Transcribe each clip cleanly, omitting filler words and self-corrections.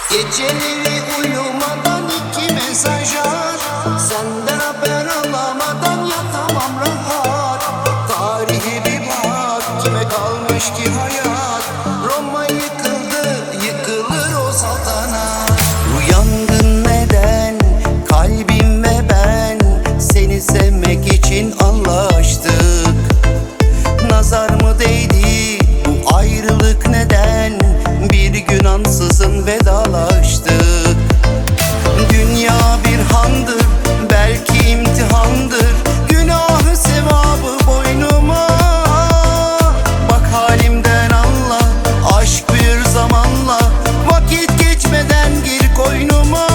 Geceleri uyumadan iki mesaj at, senden haber alamadan yatamam rahat. Tarihe bir bak, kime kalmış ki hayat? Roma yıkıldı, yıkılır o saltanat. Uyandın neden? Kalbim ve ben seni sevmek için anlaştık. Nazar mı değdi? Bu ayrılık neden? Bir gün ansızın vedalaştık. Dünya bir handır, belki imtihandır. Günahı sevabı boynuma. Bak halimden anla, aşk büyür zamanla. Vakit geçmeden gir koynuma.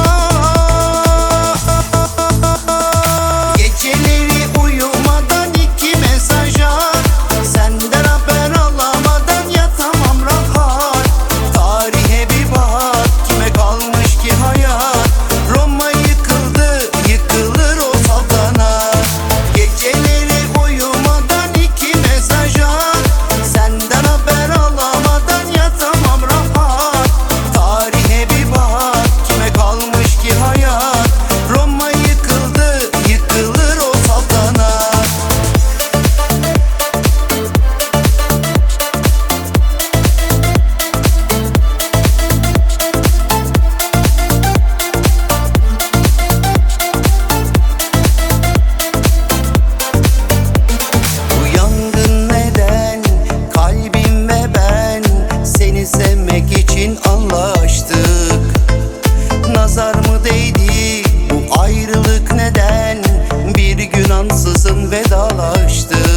Geceleri uyumadan iki mesaj at, senden haber alamadan yatamam rahat. Tarihe bir bak, kime kalmış ki hayat? Roma yıkıldı, yıkılır o saltanat. Geceleri uyumadan iki mesaj at, senden haber alamadan yatamam rahat. Tarihe bir bak, kime kalmış ki hayat? Roma yıkıldı, yıkılır o saltanat. Uyandın neden? Kalbim ve ben seni sevmek için anlaştık. Nazar mı değdi? Bu ayrılık neden? Bir gün ansızın vedalaştık.